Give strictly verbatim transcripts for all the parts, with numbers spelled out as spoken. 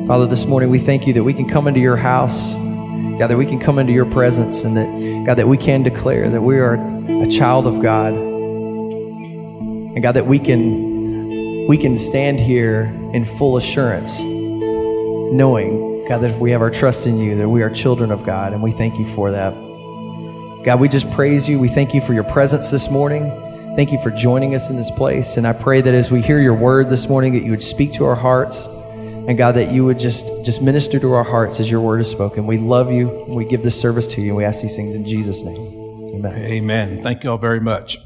Father, this morning we thank you that we can come into your house, God, that we can come into your presence, and that, God, that we can declare that we are a child of God. And God, that we can, we can stand here in full assurance, knowing, God, that if we have our trust in you, that we are children of God, and we thank you for that. God, we just praise you. We thank you for your presence this morning. Thank you for joining us in this place. And I pray that as we hear your word this morning, that you would speak to our hearts. And God, that you would just, just minister to our hearts as your word is spoken. We love you. And we give this service to you. And we ask these things in Jesus' name. Amen. Amen. Thank you all very much.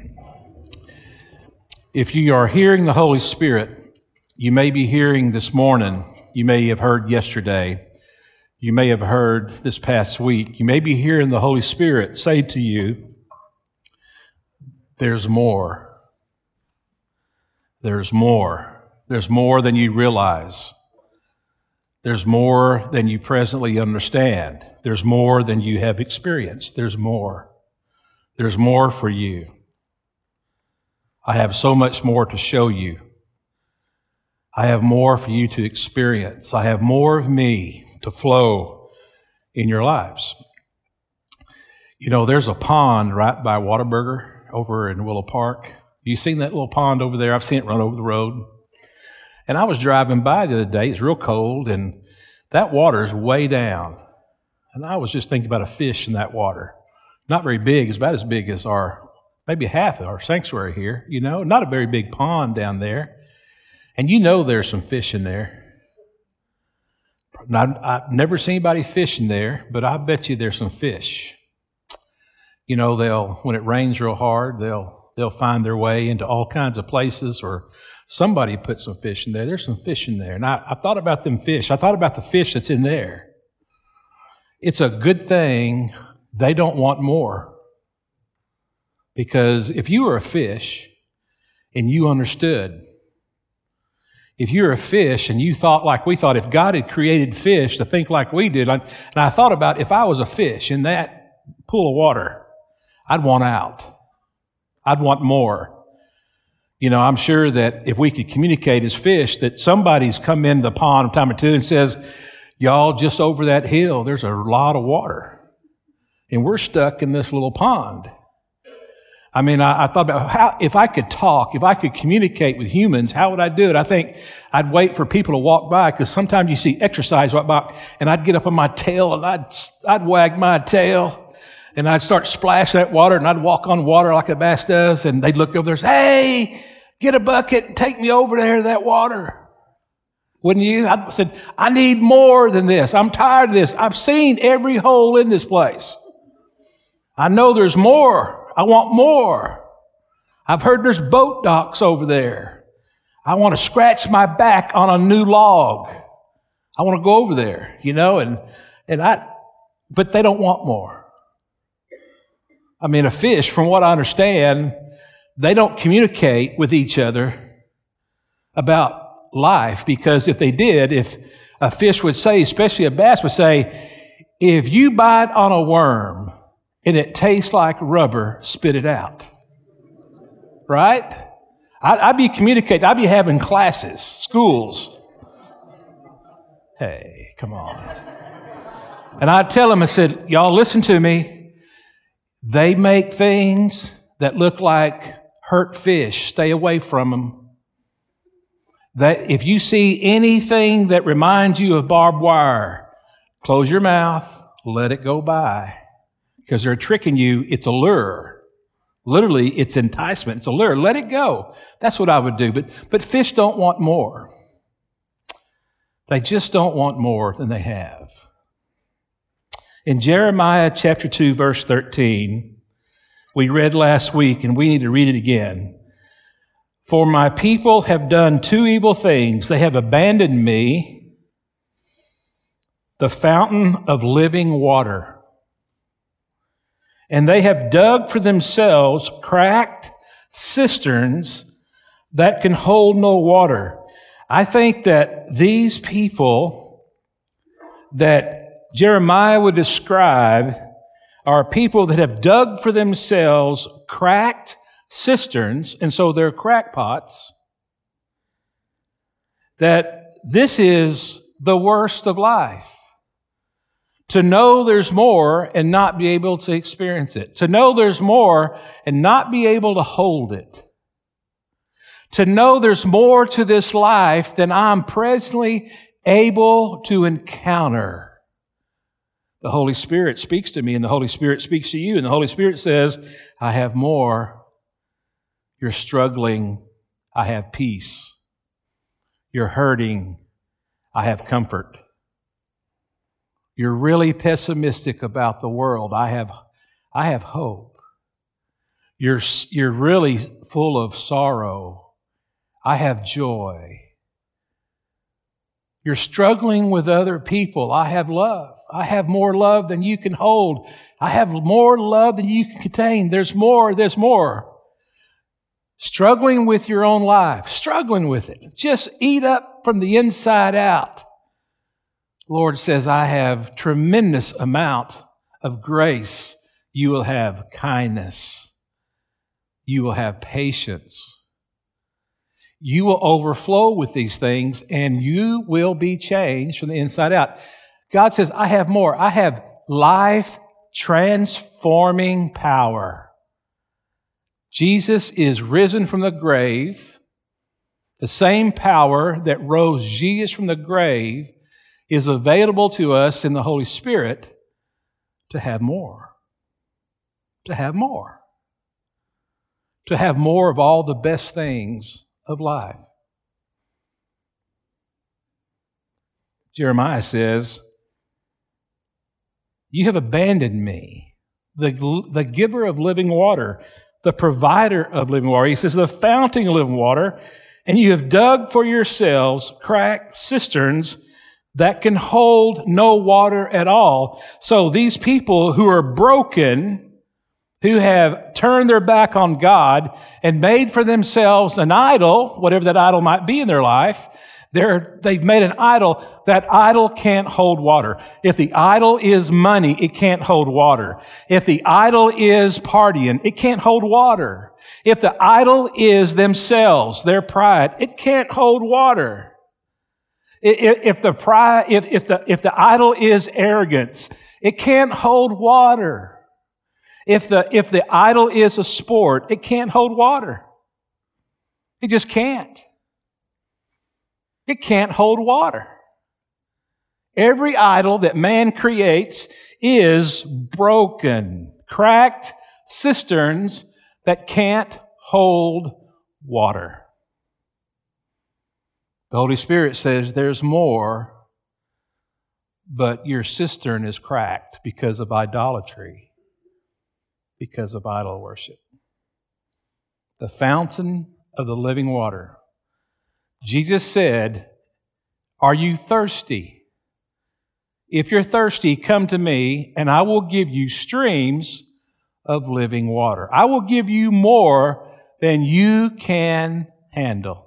If you are hearing the Holy Spirit, you may be hearing this morning. You may have heard yesterday. You may have heard this past week. You may be hearing the Holy Spirit say to you, there's more. There's more. There's more than you realize. There's more than you presently understand. There's more than you have experienced. There's more. There's more for you. I have so much more to show you. I have more for you to experience. I have more of me to flow in your lives. You know, there's a pond right by Whataburger over in Willow Park. You seen that little pond over there? I've seen it run over the road. And I was driving by the other day. It's real cold, and that water is way down. And I was just thinking about a fish in that water. Not very big. It's about as big as our, maybe half of our sanctuary here, you know. Not a very big pond down there. And you know there's some fish in there. Now, I've never seen anybody fishing there, but I bet you there's some fish. You know, they'll, when it rains real hard, they'll they'll find their way into all kinds of places, or somebody put some fish in there. There's some fish in there. And I, I thought about them fish. I thought about the fish that's in there. It's a good thing they don't want more. Because if you were a fish and you understood, if you're a fish and you thought like we thought, if God had created fish to think like we did, and I thought about if I was a fish in that pool of water, I'd want out. I'd want more. You know, I'm sure that if we could communicate as fish, that somebody's come in the pond a time or two and says, y'all, just over that hill, there's a lot of water. And we're stuck in this little pond. I mean, I, I thought about how, if I could talk, if I could communicate with humans, how would I do it? I think I'd wait for people to walk by, because sometimes you see exercise walk by, and I'd get up on my tail and I'd, I'd wag my tail. And I'd start splashing that water, and I'd walk on water like a bass does, and they'd look over there and say, hey, get a bucket and take me over there to that water. Wouldn't you? I said, I need more than this. I'm tired of this. I've seen every hole in this place. I know there's more. I want more. I've heard there's boat docks over there. I want to scratch my back on a new log. I want to go over there, you know, and, and I, but they don't want more. I mean, a fish, from what I understand, they don't communicate with each other about life, because if they did, if a fish would say, especially a bass would say, if you bite on a worm and it tastes like rubber, spit it out. Right? I'd, I'd be communicating, I'd be having classes, schools. Hey, come on. And I'd tell them, I said, y'all listen to me. They make things that look like hurt fish. Stay away from them. That if you see anything that reminds you of barbed wire, close your mouth, let it go by. Because they're tricking you. It's a lure. Literally, it's enticement. It's a lure. Let it go. That's what I would do. But, but fish don't want more. They just don't want more than they have. In Jeremiah chapter two, verse thirteen, we read last week, and we need to read it again. For my people have done two evil things. They have abandoned me, the fountain of living water, and they have dug for themselves cracked cisterns that can hold no water. I think that these people that Jeremiah would describe are people that have dug for themselves cracked cisterns, and so they're crackpots, that this is the worst of life. To know there's more and not be able to experience it. To know there's more and not be able to hold it. To know there's more to this life than I'm presently able to encounter. The Holy Spirit speaks to me, and the Holy Spirit speaks to you, and the Holy Spirit says, I have more. You're struggling. I have peace. You're hurting. I have comfort. You're really pessimistic about the world. I have, I have hope. You're, you're really full of sorrow. I have joy. You're struggling with other people. I have love. I have more love than you can hold. I have more love than you can contain. There's more. There's more. Struggling with your own life. Struggling with it. Just eat up from the inside out. Lord says, I have tremendous amount of grace. You will have kindness. You will have patience. You will overflow with these things, and you will be changed from the inside out. God says, I have more. I have life-transforming power. Jesus is risen from the grave. The same power that rose Jesus from the grave is available to us in the Holy Spirit to have more. To have more. To have more of all the best things of life. Jeremiah says, you have abandoned me, the, the giver of living water, the provider of living water. He says, the fountain of living water, and you have dug for yourselves cracked cisterns that can hold no water at all. So these people who are broken, who have turned their back on God and made for themselves an idol, whatever that idol might be in their life, they're, they've made an idol. That idol can't hold water. If the idol is money, it can't hold water. If the idol is partying, it can't hold water. If the idol is themselves, their pride, it can't hold water. If the pride, if, if the, if the idol is arrogance, it can't hold water. If the, if the idol is a sport, it can't hold water. It just can't. It can't hold water. Every idol that man creates is broken, cracked cisterns that can't hold water. The Holy Spirit says there's more, but your cistern is cracked because of idolatry, because of idol worship. The fountain of the living water. Jesus said, are you thirsty? If you're thirsty, come to me, and I will give you streams of living water. I will give you more than you can handle.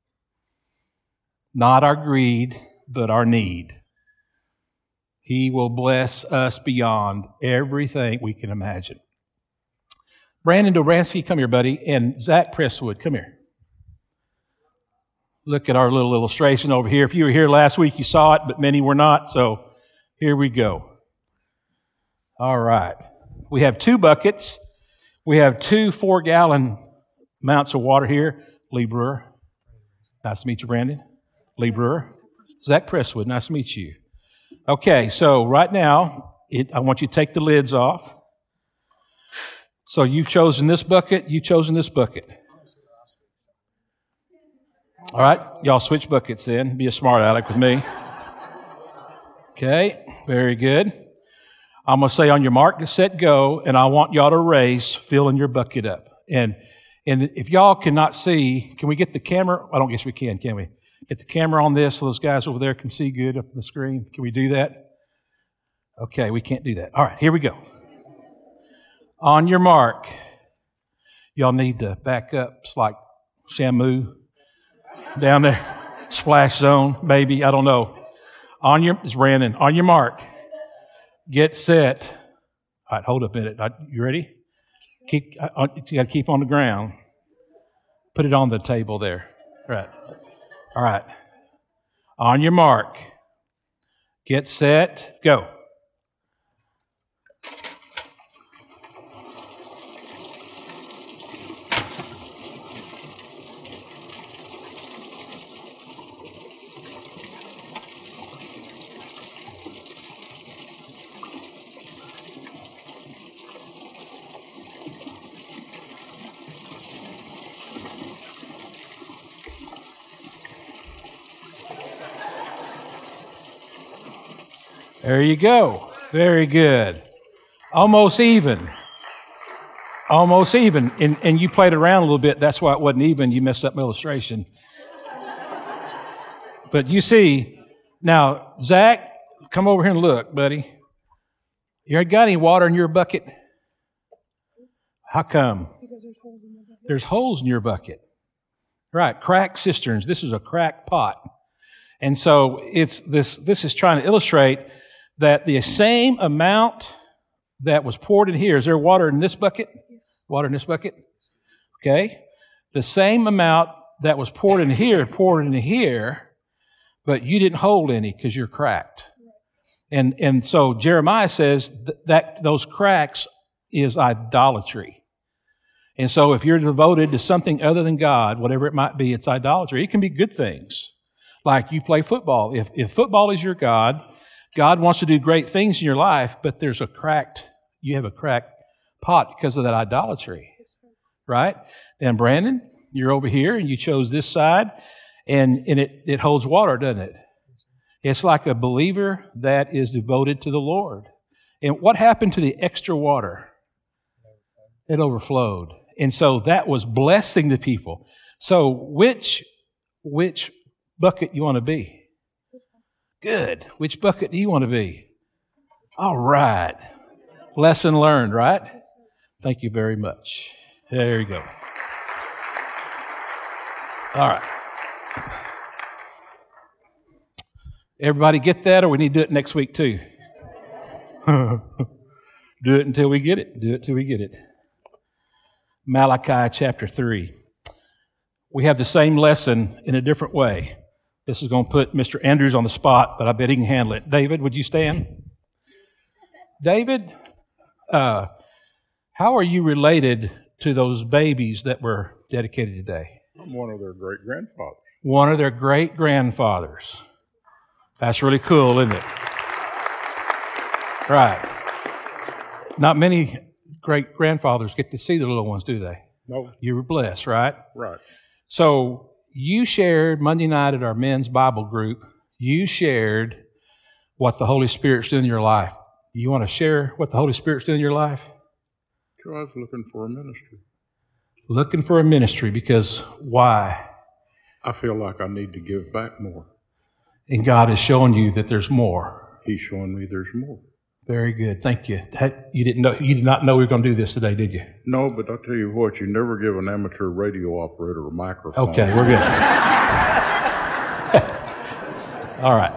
Not our greed, but our need. He will bless us beyond everything we can imagine. Brandon Dobransky, come here, buddy, and Zach Presswood, come here. Look at our little illustration over here. If you were here last week, you saw it, but many were not, so here we go. All right. We have two buckets. We have two four-gallon amounts of water here. Lee Brewer. Nice to meet you, Brandon. Lee Brewer. Zach Presswood. Nice to meet you. Okay, so right now, it, I want you to take the lids off. So you've chosen this bucket. You've chosen this bucket. All right, y'all switch buckets then. Be a smart aleck with me. Okay, very good. I'm going to say on your mark, get set, go, and I want y'all to race, filling your bucket up. And and if y'all cannot see, can we get the camera? I don't guess we can, can we? Get the camera on this so those guys over there can see good up on the screen. Can we do that? Okay, we can't do that. All right, here we go. On your mark, y'all need to back up. It's like Shamu down there. Splash zone, maybe. I don't know. On your, it's Brandon. On your mark, get set. All right, hold up in it. You ready? Keep. You got to keep on the ground. Put it on the table there. All right. All right. On your mark, Get set, go. There you go. Very good. Almost even. Almost even. And, and you played around a little bit. That's why it wasn't even. You messed up my illustration. But you see, now, Zach, come over here and look, buddy. You got any water in your bucket? How come? Because there's holes in your bucket. There's holes in your bucket. Right, cracked cisterns. This is a cracked pot. And so it's this, this is trying to illustrate that the same amount that was poured in here, is there water in this bucket? Water in this bucket? Okay. The same amount that was poured in here, poured into here, but you didn't hold any because you're cracked. And and so Jeremiah says th- that those cracks is idolatry. And so if you're devoted to something other than God, whatever it might be, it's idolatry. It can be good things. Like you play football. If if football is your God, God wants to do great things in your life, but there's a cracked, you have a cracked pot because of that idolatry, right? And Brandon, you're over here and you chose this side and, and it, it holds water, doesn't it? It's like a believer that is devoted to the Lord. And what happened to the extra water? It overflowed. And so that was blessing the people. So which, which bucket you want to be? Good. Which bucket do you want to be? All right. Lesson learned, right? Thank you very much. There you go. All right. Everybody get that, or we need to do it next week too? Do it until we get it. Do it till we get it. Malachi chapter three. We have the same lesson in a different way. This is going to put Mister Andrews on the spot, but I bet he can handle it. David, would you stand? David, uh, how are you related to those babies that were dedicated today? I'm one of their great-grandfathers. One of their great-grandfathers. That's really cool, isn't it? Right. Not many great-grandfathers get to see the little ones, do they? No. You were blessed, right? Right. So you shared Monday night at our men's Bible group, you shared what the Holy Spirit's doing in your life. You want to share what the Holy Spirit's doing in your life? Sure, I was looking for a ministry. Looking for a ministry because why? I feel like I need to give back more. And God is showing you that there's more. He's showing me there's more. Very good. Thank you. You didn't know, you did not know we were going to do this today, did you? No, but I'll tell you what, you never give an amateur radio operator a microphone. Okay, we're good. All right.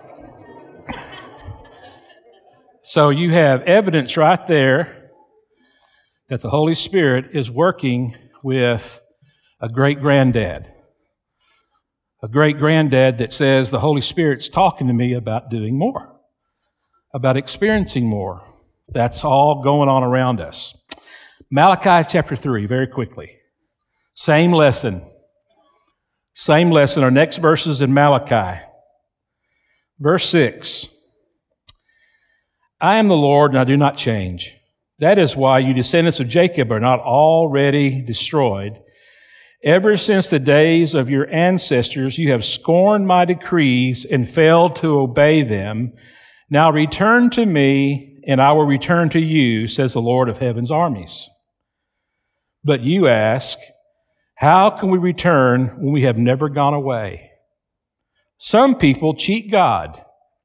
So you have evidence right there that the Holy Spirit is working with a great-granddad. A great-granddad that says the Holy Spirit's talking to me about doing more. About experiencing more. That's all going on around us. Malachi chapter three, very quickly. Same lesson. Same lesson. Our next verse is in Malachi. Verse six. I am the Lord and I do not change. That is why you descendants of Jacob are not already destroyed. Ever since the days of your ancestors, you have scorned my decrees and failed to obey them. Now return to me, and I will return to you, says the Lord of heaven's armies. But you ask, how can we return when we have never gone away? Some people cheat God,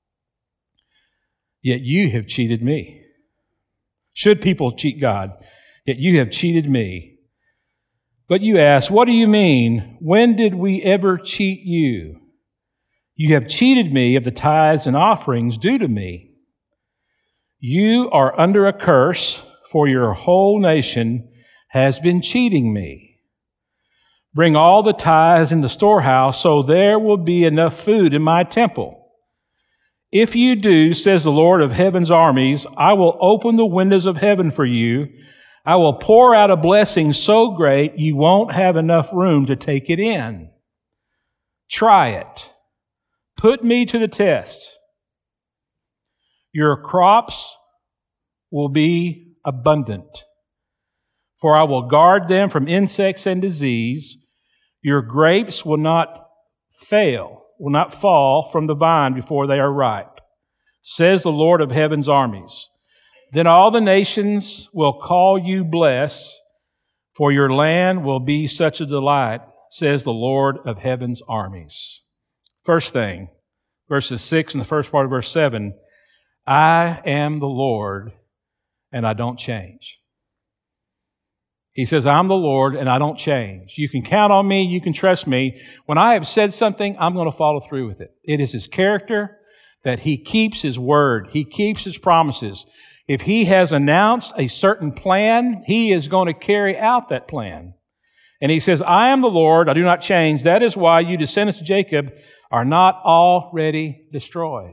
yet you have cheated me. Should people cheat God, yet you have cheated me. But you ask, what do you mean? When did we ever cheat you? You have cheated me of the tithes and offerings due to me. You are under a curse, for your whole nation has been cheating me. Bring all the tithes in the storehouse, so there will be enough food in my temple. If you do, says the Lord of heaven's armies, I will open the windows of heaven for you. I will pour out a blessing so great you won't have enough room to take it in. Try it. Put me to the test. Your crops will be abundant, for I will guard them from insects and disease. Your grapes will not fail, will not fall from the vine before they are ripe, says the Lord of heaven's armies. Then all the nations will call you blessed, for your land will be such a delight, says the Lord of heaven's armies. First thing, verses six and the first part of verse seven, I am the Lord and I don't change. He says, I'm the Lord and I don't change. You can count on me, you can trust me. When I have said something, I'm going to follow through with it. It is His character that He keeps His word. He keeps His promises. If He has announced a certain plan, He is going to carry out that plan. And He says, I am the Lord, I do not change. That is why you descendants of Jacob are not already destroyed.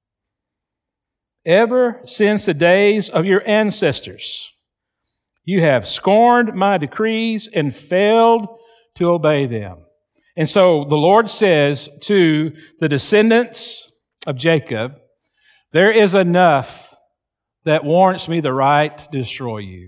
Ever since the days of your ancestors, you have scorned my decrees and failed to obey them. And so the Lord says to the descendants of Jacob, there is enough that warrants me the right to destroy you.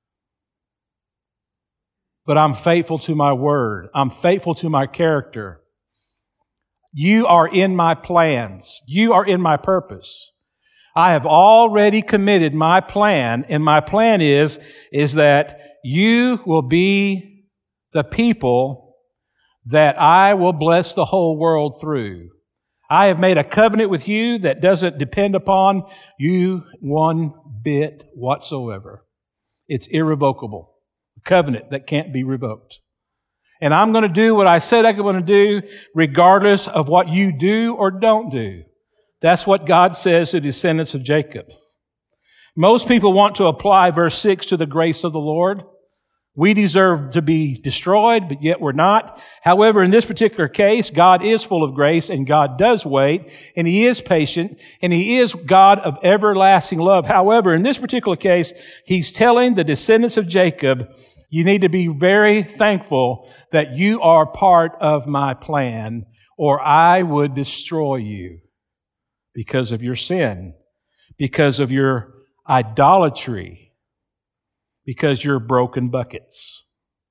But I'm faithful to my word. I'm faithful to my character. You are in my plans. You are in my purpose. I have already committed my plan, and my plan is, is that you will be the people that I will bless the whole world through. I have made a covenant with you that doesn't depend upon you one bit whatsoever. It's irrevocable. A covenant that can't be revoked. And I'm going to do what I said I'm going to do regardless of what you do or don't do. That's what God says to the descendants of Jacob. Most people want to apply verse six to the grace of the Lord. We deserve to be destroyed, but yet we're not. However, in this particular case, God is full of grace and God does wait and He is patient and He is God of everlasting love. However, in this particular case, He's telling the descendants of Jacob, you need to be very thankful that you are part of my plan or I would destroy you. Because of your sin, because of your idolatry, because you're broken buckets.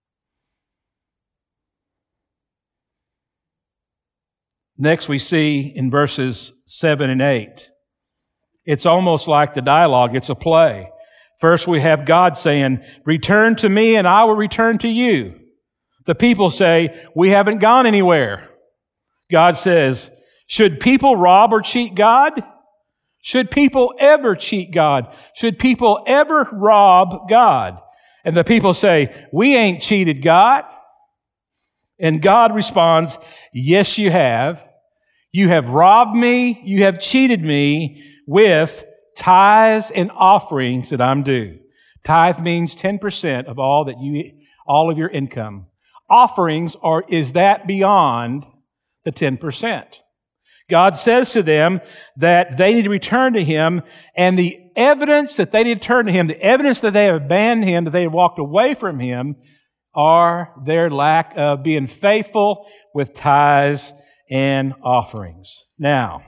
Next we see in verses seven and eight, it's almost like the dialogue, it's a play. First we have God saying, return to me and I will return to you. The people say, we haven't gone anywhere. God says, should people rob or cheat God? Should people ever cheat God? Should people ever rob God? And the people say, we ain't cheated God. And God responds, yes, you have. You have robbed me. You have cheated me with tithes and offerings that I'm due. Tithe means ten percent of all that you, all of your income. Offerings are, is that beyond the ten percent? God says to them that they need to return to Him, and the evidence that they need to turn to Him, the evidence that they have abandoned Him, that they have walked away from Him, are their lack of being faithful with tithes and offerings. Now,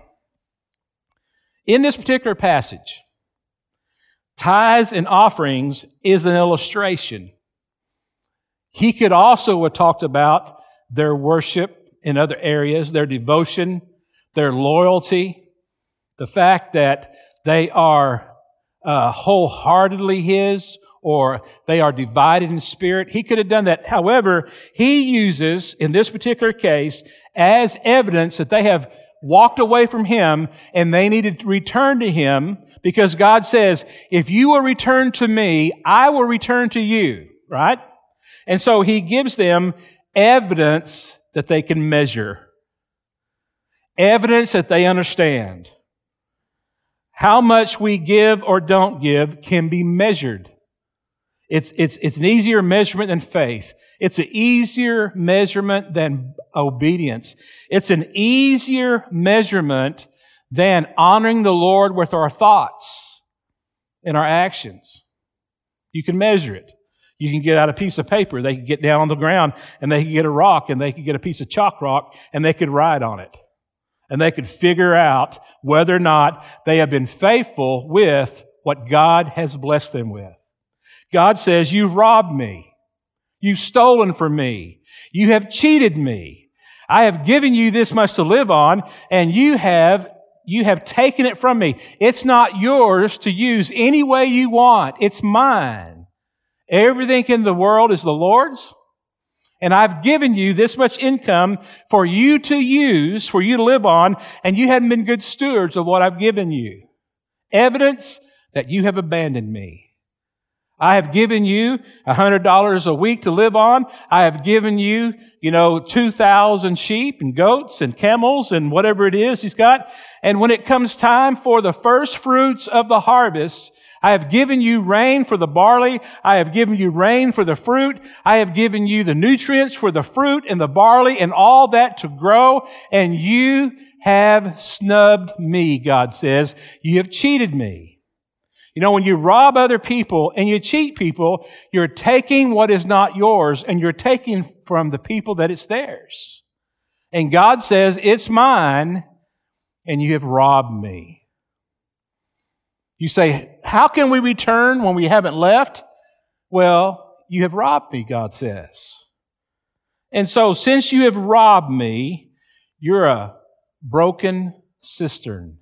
in this particular passage, tithes and offerings is an illustration. He could also have talked about their worship in other areas, their devotion, their loyalty, the fact that they are uh, wholeheartedly His, or they are divided in spirit. He could have done that. However, He uses, in this particular case, as evidence that they have walked away from Him and they need to return to Him, because God says, if you will return to me, I will return to you, right? And so He gives them evidence that they can measure. Evidence that they understand. How much we give or don't give can be measured. It's, it's, it's an easier measurement than faith. It's an easier measurement than obedience. It's an easier measurement than honoring the Lord with our thoughts and our actions. You can measure it. You can get out a piece of paper. They can get down on the ground and they can get a rock and they can get a piece of chalk rock and they could write on it. And they could figure out whether or not they have been faithful with what God has blessed them with. God says, you've robbed me. You've stolen from me. You have cheated me. I have given you this much to live on, and you have, you have taken it from me. It's not yours to use any way you want. It's mine. Everything in the world is the Lord's, and I've given you this much income for you to use, for you to live on, and you haven't been good stewards of what I've given you. Evidence that you have abandoned me. I have given you one hundred dollars a week to live on. I have given you, you know, two thousand sheep and goats and camels and whatever it is he's got. And when it comes time for the first fruits of the harvest, I have given you rain for the barley. I have given you rain for the fruit. I have given you the nutrients for the fruit and the barley and all that to grow. And you have snubbed me, God says. You have cheated me. You know, when you rob other people and you cheat people, you're taking what is not yours and you're taking from the people that it's theirs. And God says, it's mine, and you have robbed me. You say, how can we return when we haven't left? Well, you have robbed me, God says. And so, since you have robbed me, you're a broken cistern.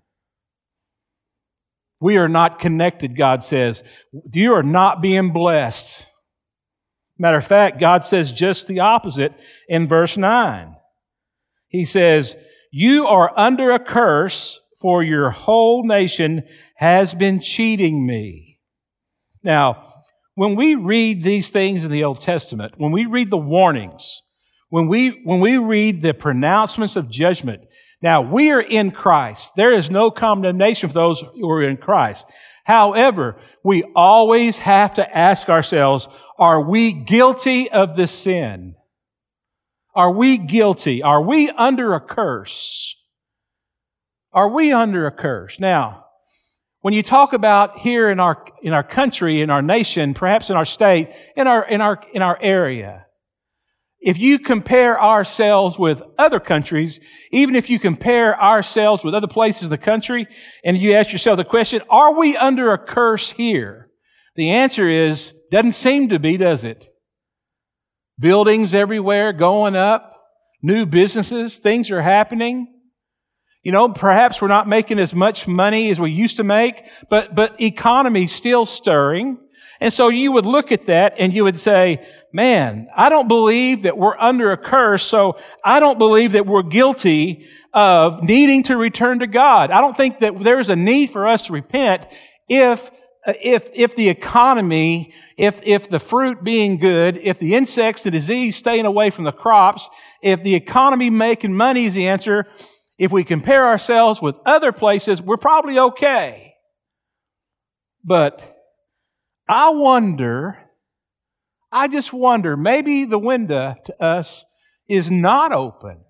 We are not connected, God says. You are not being blessed. Matter of fact, God says just the opposite in verse nine. He says, you are under a curse, for your whole nation has been cheating me. Now, when we read these things in the Old Testament, when we read the warnings, when we, when we read the pronouncements of judgment, now, we are in Christ. There is no condemnation for those who are in Christ. However, we always have to ask ourselves, are we guilty of this sin? Are we guilty? Are we under a curse? Are we under a curse? Now, when you talk about here in our, in our country, in our nation, perhaps in our state, in our, in our, in our area, if you compare ourselves with other countries, even if you compare ourselves with other places in the country, and you ask yourself the question, are we under a curse here? The answer is, doesn't seem to be, does it? Buildings everywhere going up, new businesses, things are happening. You know, perhaps we're not making as much money as we used to make, but, but economy's still stirring. And so you would look at that and you would say, man, I don't believe that we're under a curse, so I don't believe that we're guilty of needing to return to God. I don't think that there's a need for us to repent if if if the economy, if if the fruit being good, if the insects, the disease staying away from the crops, if the economy making money is the answer, if we compare ourselves with other places, we're probably okay. But I wonder, I just wonder, maybe the window to us is not open.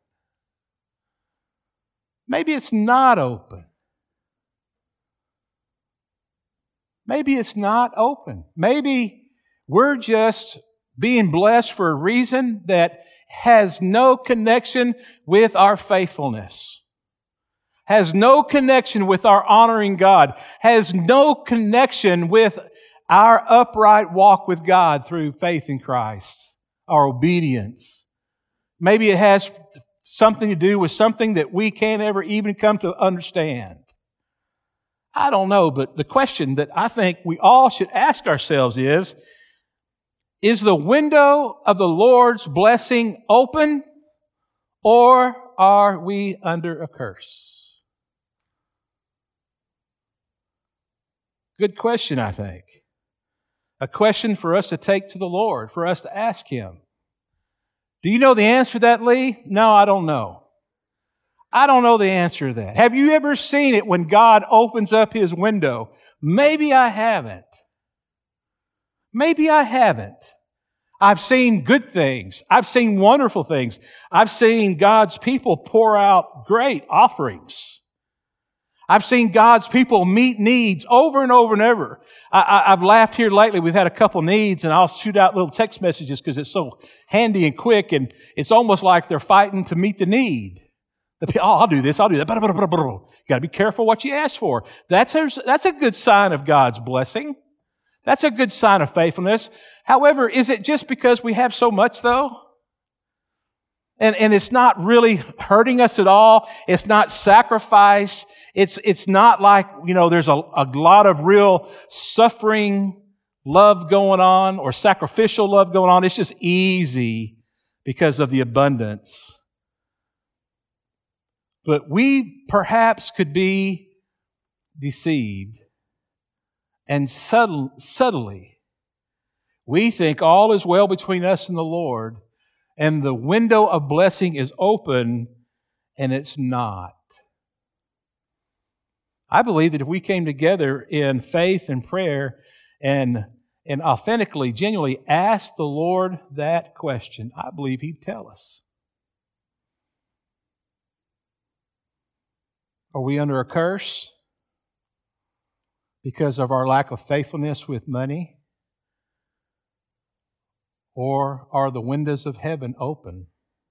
Maybe it's not open. Maybe it's not open. Maybe we're just being blessed for a reason that has no connection with our faithfulness, has no connection with our honoring God, has no connection with our upright walk with God through faith in Christ, our obedience. Maybe it has something to do with something that we can't ever even come to understand. I don't know, but the question that I think we all should ask ourselves is, is the window of the Lord's blessing open, or are we under a curse? Good question, I think. A question for us to take to the Lord, for us to ask Him. Do you know the answer to that, Lee? No, I don't know. I don't know the answer to that. Have you ever seen it when God opens up His window? Maybe I haven't. Maybe I haven't. I've seen good things. I've seen wonderful things. I've seen God's people pour out great offerings. I've seen God's people meet needs over and over and over. I, I, I've laughed here lately. We've had a couple needs, and I'll shoot out little text messages because it's so handy and quick, and it's almost like they're fighting to meet the need. The, oh, I'll do this, I'll do that. You got to be careful what you ask for. That's a, that's a good sign of God's blessing. That's a good sign of faithfulness. However, is it just because we have so much, though? And, and it's not really hurting us at all. It's not sacrifice. It's, it's not like, you know, there's a, a lot of real suffering love going on or sacrificial love going on. It's just easy because of the abundance. But we perhaps could be deceived, and subtle, subtly we think all is well between us and the Lord, and the window of blessing is open, and it's not. I believe that if we came together in faith and prayer and, and authentically, genuinely asked the Lord that question, I believe He'd tell us. Are we under a curse because of our lack of faithfulness with money? Or are the windows of heaven open?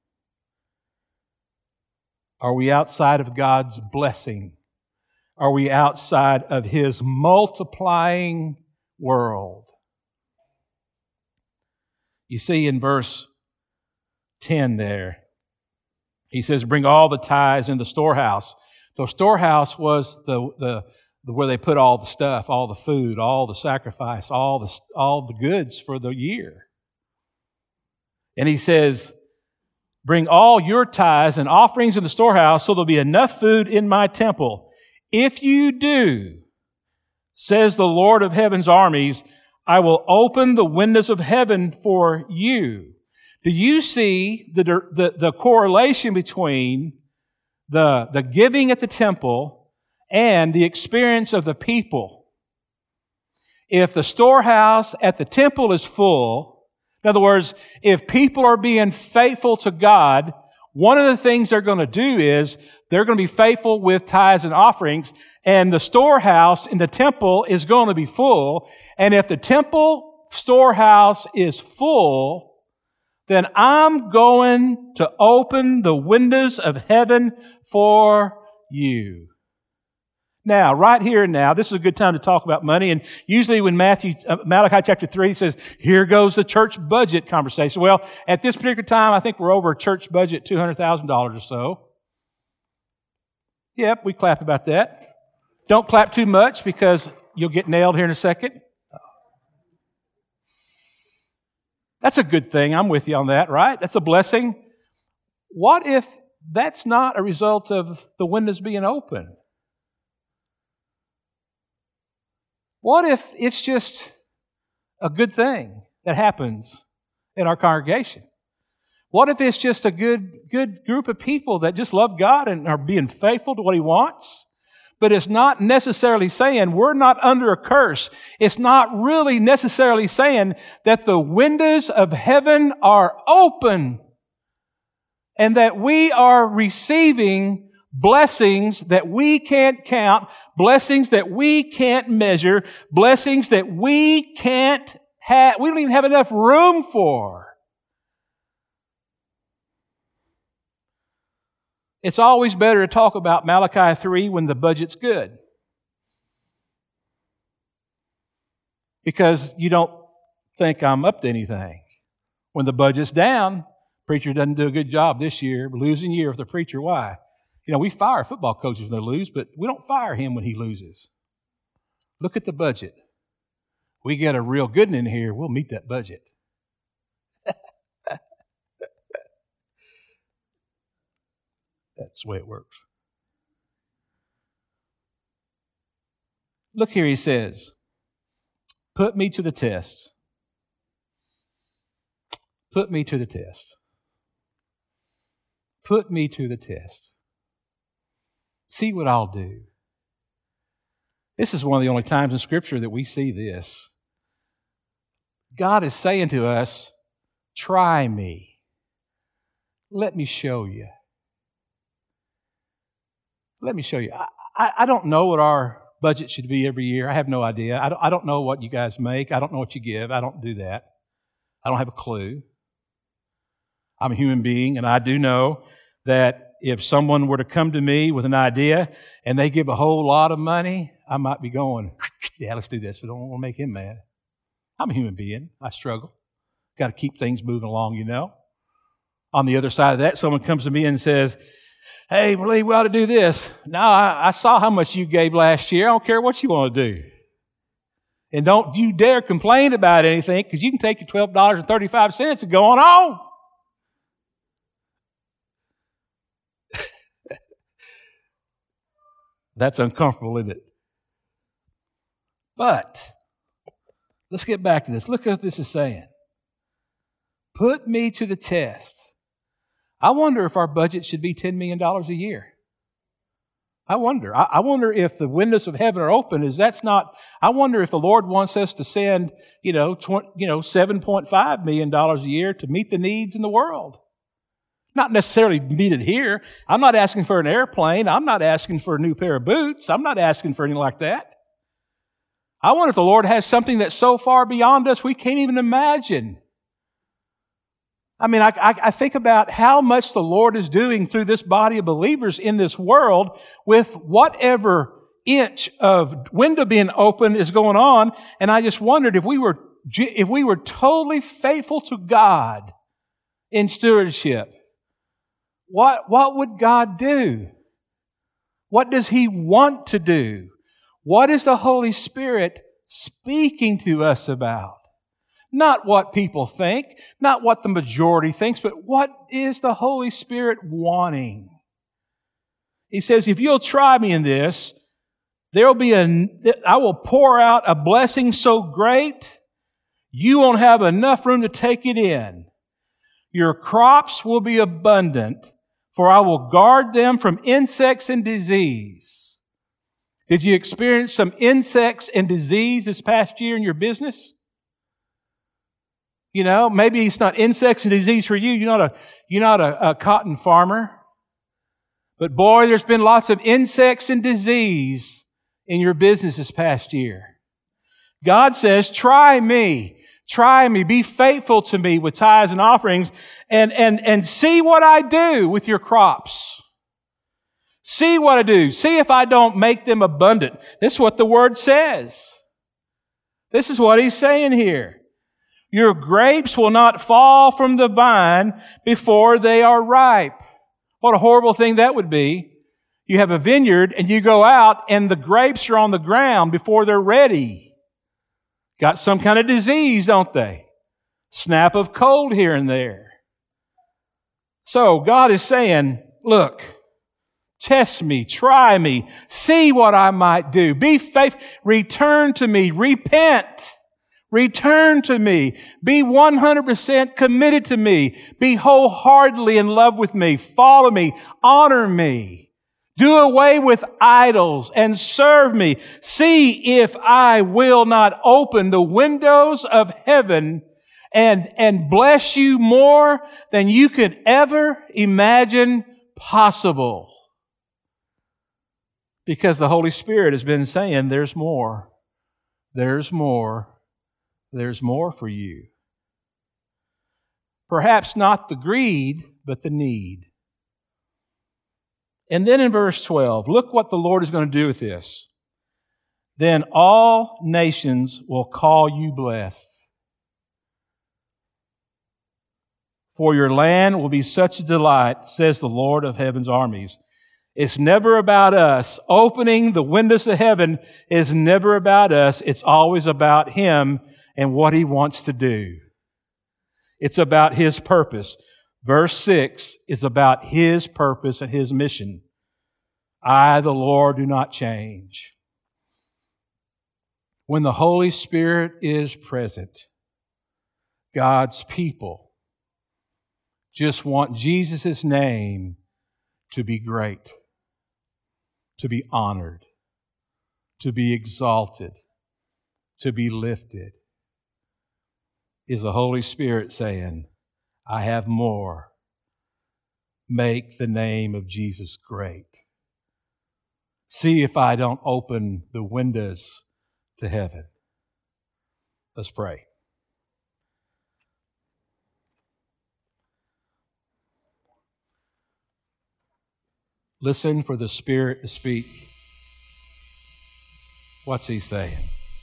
Are we outside of God's blessing? Are we outside of His multiplying world? You see in verse ten there, He says, bring all the tithes in the storehouse. The storehouse was the, the, the where they put all the stuff, all the food, all the sacrifice, all the, all the goods for the year. And He says, bring all your tithes and offerings in the storehouse so there'll be enough food in my temple. If you do, says the Lord of heaven's armies, I will open the windows of heaven for you. Do you see the, the, the correlation between the, the giving at the temple and the experience of the people? If the storehouse at the temple is full, in other words, if people are being faithful to God, one of the things they're going to do is they're going to be faithful with tithes and offerings, and the storehouse in the temple is going to be full. And if the temple storehouse is full, then I'm going to open the windows of heaven for you. Now, right here and now, this is a good time to talk about money. And usually when Matthew, uh, Malachi chapter three says, here goes the church budget conversation. Well, at this particular time, I think we're over a church budget, two hundred thousand dollars or so. Yep, we clap about that. Don't clap too much because you'll get nailed here in a second. That's a good thing. I'm with you on that, right? That's a blessing. What if that's not a result of the windows being open? What if it's just a good thing that happens in our congregation? What if it's just a good, good group of people that just love God and are being faithful to what He wants? But it's not necessarily saying we're not under a curse. It's not really necessarily saying that the windows of heaven are open and that we are receiving blessings that we can't count, blessings that we can't measure, blessings that we can't have, we don't even have enough room for. It's always better to talk about Malachi three when the budget's good, because you don't think I'm up to anything. When the budget's down, preacher doesn't do a good job this year, losing year with the preacher. Why? You know, we fire football coaches when they lose, but we don't fire him when he loses. Look at the budget. We get a real good one in here, we'll meet that budget. That's the way it works. Look here, he says, put me to the test. Put me to the test. Put me to the test. See what I'll do. This is one of the only times in Scripture that we see this. God is saying to us, try me. Let me show you. Let me show you. I, I, I don't know what our budget should be every year. I have no idea. I don't, I don't know what you guys make. I don't know what you give. I don't do that. I don't have a clue. I'm a human being, and I do know that if someone were to come to me with an idea and they give a whole lot of money, I might be going, yeah, let's do this. I don't want to make him mad. I'm a human being. I struggle. Got to keep things moving along, you know. On the other side of that, someone comes to me and says, hey, Lee, we ought to do this. Now, I, I saw how much you gave last year. I don't care what you want to do. And don't you dare complain about anything, because you can take your twelve dollars and thirty-five cents and go on home. That's uncomfortable, isn't it? But let's get back to this. Look at what this is saying. Put me to the test. I wonder if our budget should be ten million dollars a year. I wonder. I, I wonder if the windows of heaven are open. Is that's not? I wonder if the Lord wants us to send, you know, twenty, you know, seven point five million dollars a year to meet the needs in the world. Not necessarily meet it here. I'm not asking for an airplane. I'm not asking for a new pair of boots. I'm not asking for anything like that. I wonder if the Lord has something that's so far beyond us we can't even imagine. I mean, I, I, I think about how much the Lord is doing through this body of believers in this world with whatever inch of window being open is going on, and I just wondered if we were if we were totally faithful to God in stewardship, what what would God do? What does He want to do? What is the Holy Spirit speaking to us about? Not what people think, not what the majority thinks, but what is the Holy Spirit wanting? He says, if you'll try me in this, there'll be a, I will pour out a blessing so great, you won't have enough room to take it in. Your crops will be abundant, for I will guard them from insects and disease. Did you experience some insects and disease this past year in your business? You know, maybe it's not insects and disease for you. You're not a, you're not a, a cotton farmer. But boy, there's been lots of insects and disease in your business this past year. God says, try me. Try me. Be faithful to me with tithes and offerings, and, and, and see what I do with your crops. See what I do. See if I don't make them abundant. This is what the Word says. This is what He's saying here. Your grapes will not fall from the vine before they are ripe. What a horrible thing that would be. You have a vineyard and you go out and the grapes are on the ground before they're ready. Got some kind of disease, don't they? Snap of cold here and there. So God is saying, look, test me, try me, see what I might do. Be faithful, return to me, repent. Return to me. Be one hundred percent committed to me. Be wholeheartedly in love with me. Follow me. Honor me. Do away with idols and serve me. See if I will not open the windows of heaven and, and bless you more than you could ever imagine possible. Because the Holy Spirit has been saying, there's more. There's more. There's more for you. Perhaps not the greed, but the need. And then in verse twelve, look what the Lord is going to do with this. Then all nations will call you blessed. For your land will be such a delight, says the Lord of heaven's armies. It's never about us. Opening the windows of heaven is never about us. It's always about Him and what He wants to do. It's about His purpose. Verse six is about His purpose and His mission. I, the Lord, do not change. When the Holy Spirit is present, God's people just want Jesus' name to be great, to be honored, to be exalted, to be lifted. Is the Holy Spirit saying, I have more. Make the name of Jesus great. See if I don't open the windows to heaven. Let's pray. Listen for the Spirit to speak. What's He saying?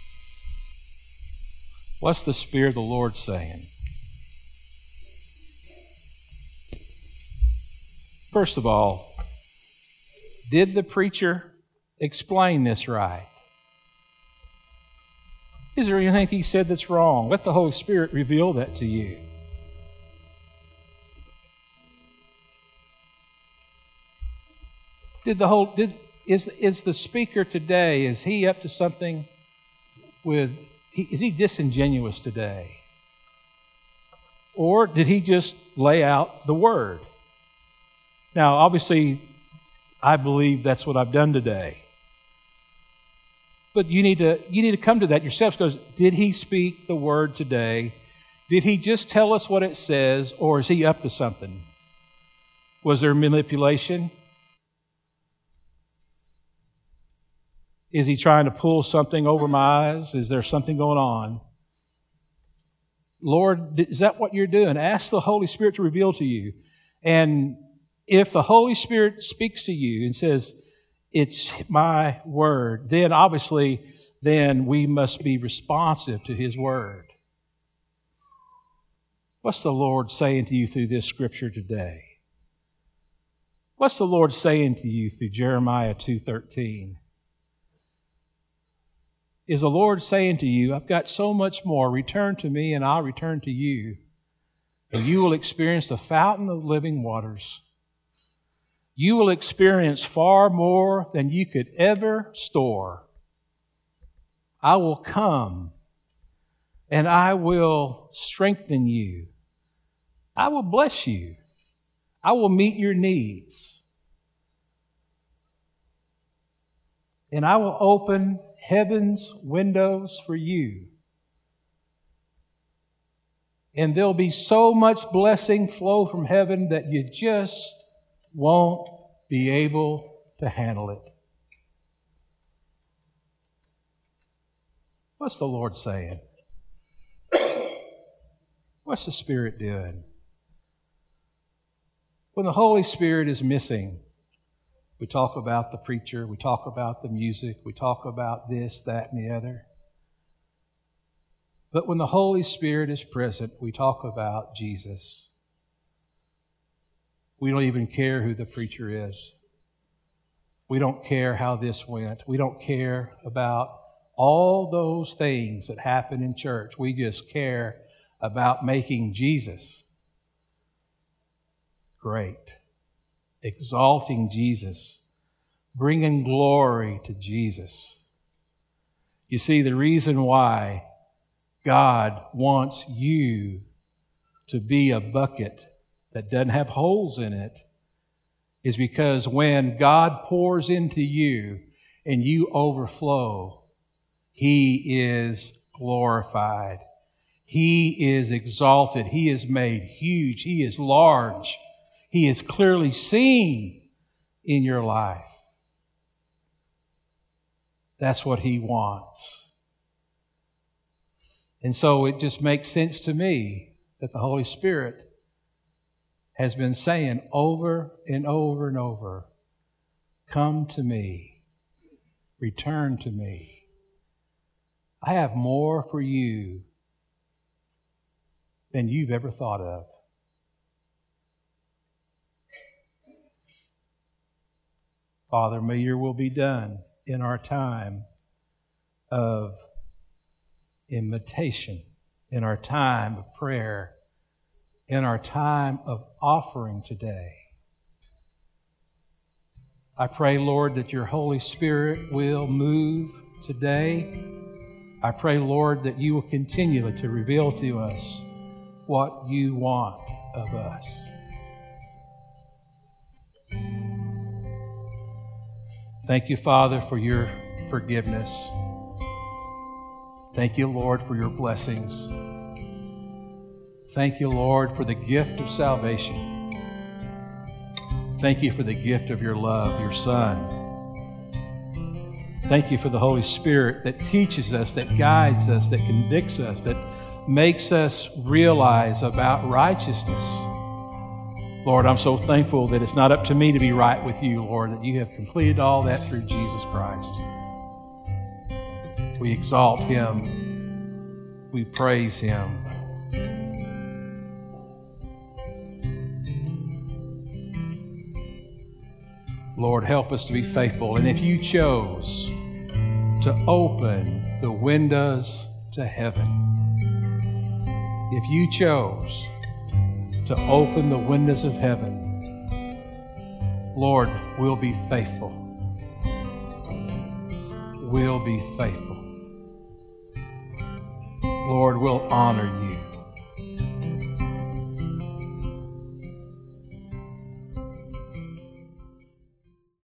What's the Spirit of the Lord saying? First of all, did the preacher explain this right? Is there anything he said that's wrong? Let the Holy Spirit reveal that to you. Did the whole did is is the speaker today, is he up to something with is he disingenuous today? Or did he just lay out the word? Now, obviously, I believe that's what I've done today. But you need to you need to come to that yourself, because did he speak the word today? Did he just tell us what it says, or is he up to something? Was there manipulation? Is he trying to pull something over my eyes? Is there something going on? Lord, is that what you're doing? Ask the Holy Spirit to reveal to you. And if the Holy Spirit speaks to you and says, it's my word, then obviously, then we must be responsive to His word. What's the Lord saying to you through this scripture today? What's the Lord saying to you through Jeremiah two thirteen? Is the Lord saying to you, I've got so much more, return to me and I'll return to you, and you will experience the fountain of living waters. You will experience far more than you could ever store. I will come and I will strengthen you. I will bless you. I will meet your needs. And I will open heaven's windows for you. And there'll be so much blessing flow from heaven that you just won't be able to handle it. What's the Lord saying? What's the Spirit doing? When the Holy Spirit is missing, we talk about the preacher, we talk about the music, we talk about this, that, and the other. But when the Holy Spirit is present, we talk about Jesus. We don't even care who the preacher is. We don't care how this went. We don't care about all those things that happen in church. We just care about making Jesus great, exalting Jesus, bringing glory to Jesus. You see, the reason why God wants you to be a bucket that doesn't have holes in it is because when God pours into you and you overflow, He is glorified. He is exalted. He is made huge. He is large. He is clearly seen in your life. That's what He wants. And so it just makes sense to me that the Holy Spirit has been saying over and over and over, come to me, return to me. I have more for you than you've ever thought of. Father, may your will be done in our time of invitation, in our time of prayer, in our time of offering today. I pray, Lord, that your Holy Spirit will move today. I pray, Lord, that you will continue to reveal to us what you want of us. Thank you, Father, for your forgiveness. Thank you, Lord, for your blessings. Thank you, Lord, for the gift of salvation. Thank you for the gift of your love, your Son. Thank you for the Holy Spirit that teaches us, that guides us, that convicts us, that makes us realize about righteousness. Lord, I'm so thankful that it's not up to me to be right with you, Lord, that you have completed all that through Jesus Christ. We exalt him. We praise him. Lord, help us to be faithful. And if you chose to open the windows to heaven, if you chose to open the windows of heaven, Lord, we'll be faithful. We'll be faithful. Lord, we'll honor you.